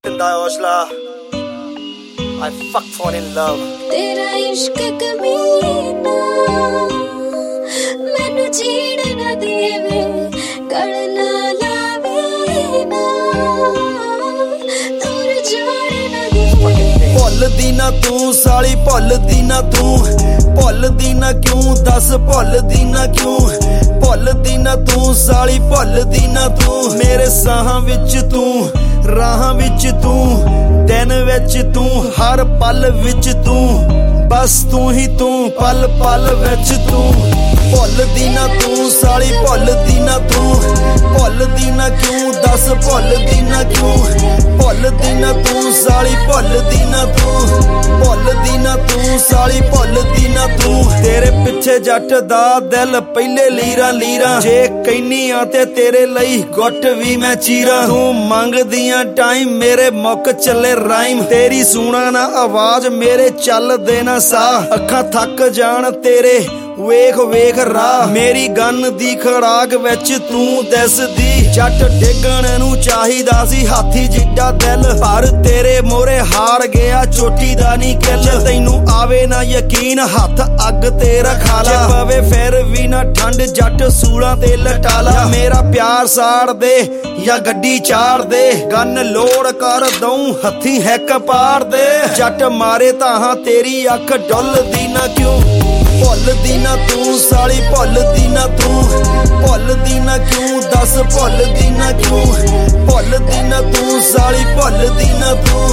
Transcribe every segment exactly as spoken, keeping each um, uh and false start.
हौसला I fuck fall in love तेरा इश्क कमीना मैनू जीण ना देवे गल ना लावे ना दूर जाण ना देवे भुलदी ना तू साली भुलदी ना तू भुलदी ना क्यों दस भुलदी ना क्यों भुलदी ना तू साली भुलदी ना तू मेरे साहां विच तू राहां विच तू दिन विच तू हर पल विच तू बस तू ही तू पल पल विच तू भुलदी ना तू साली भुलदी ना तू भुलदी ना क्यों दस भुलदी ना क्यों भुलदी ना तू साली भुलदी ना तू भुलदी ना तू साली भुलदी ना तू तेरे पिछे जट दा दिल पहले लीरा लीरा जे कहनी आ ते तेरे लई गुट भी मैं चीरा तू मंगदियां टाइम मेरे मुक चले राइम तेरी सुना ना आवाज मेरे चल देना सा अखां थक जान तेरे वेख वेख राह मेरी गन दी खड़ाक विच तू दिसदी जट डिगण नू चाहिदा सी हाथी जिड्डा दिल पर तेरे मोरे हार गया चोटी दा नी किल तैनू आवे ना यकीन हथ अग ते रखा ला पवे फिर भी ना ठंड जट सूलां ते लटाला मेरा प्यार साड़ दे या गड्डी चाड़ दे गन लोड़ कर दऊं हथी हैक पाड़ दे जट मारे ताहां तेरी अख डुलदी ना क्यों भुलदी ना तू साली भुलदी ना तू भुलदी ना क्यों दस भुलदी ना क्यों भुलदी ना तू साली भुलदी ना तू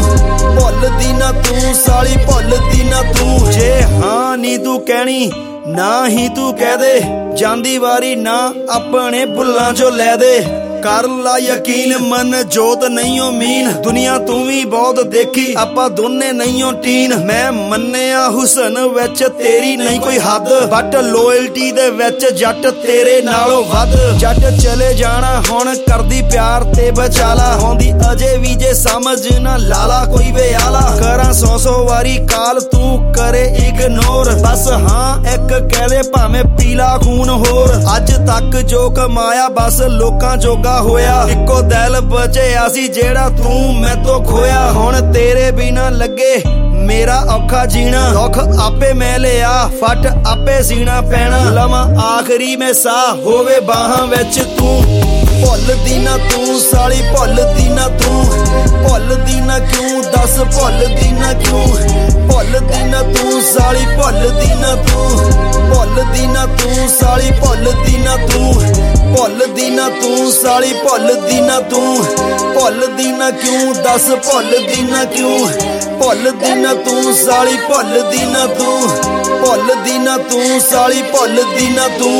भुलदी ना तू साली भुलदी ना तू जे हाँ नी तू कहनी ना ही तू कह दे जांदी वारी ना अपने बुल्लां चो लै दे कर ला यकीन मन जोत नहीं हो मीन दुनिया तू भी बहुत देखी आपा दोने नहीं हो टीन मैं मन्निया हुसन विच तेरी नहीं कोई हद बट लॉयल्टी दे विच जट तेरे नालों वध जट चले जाना हुण करदी प्यार ते बचाला होंदी अजे भी जे समझ ना लाला कोई वे आला करा सौ सौ वारी काल तू करे इग्नोर बस हाँ एक कह दे भावें पीला खून होर अज तक जो कमाया बस लोकां जोगा होया इको दिल बचिया सी जेड़ा तू मैं तो खोया हुण तेरे बिना लगे मेरा औखा जीना दुख आपे मैं लिया फट आपे सीना पैना लवां आखरी में सा होवे बाहां विच तू भुलदी ना तू साली भुलदी ना तू भुलदी ना क्यों दस भुलदी ना क्यों भुलदी ना तू साली भुलदी ना तू भुलदी ना तू साली भुलदी ना तू भुलदी ना तू साली भुलदी ना तू भुलदी ना क्यों दस भुलदी ना क्यों भुलदी ना तू साली भुलदी ना तू भुलदी ना तू साली भुलदी ना तू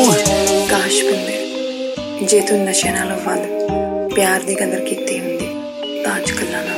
काश बंदे जे तू नशे नालों वध प्यार दी कदर कीती हुंदी तां अज कल्ला ना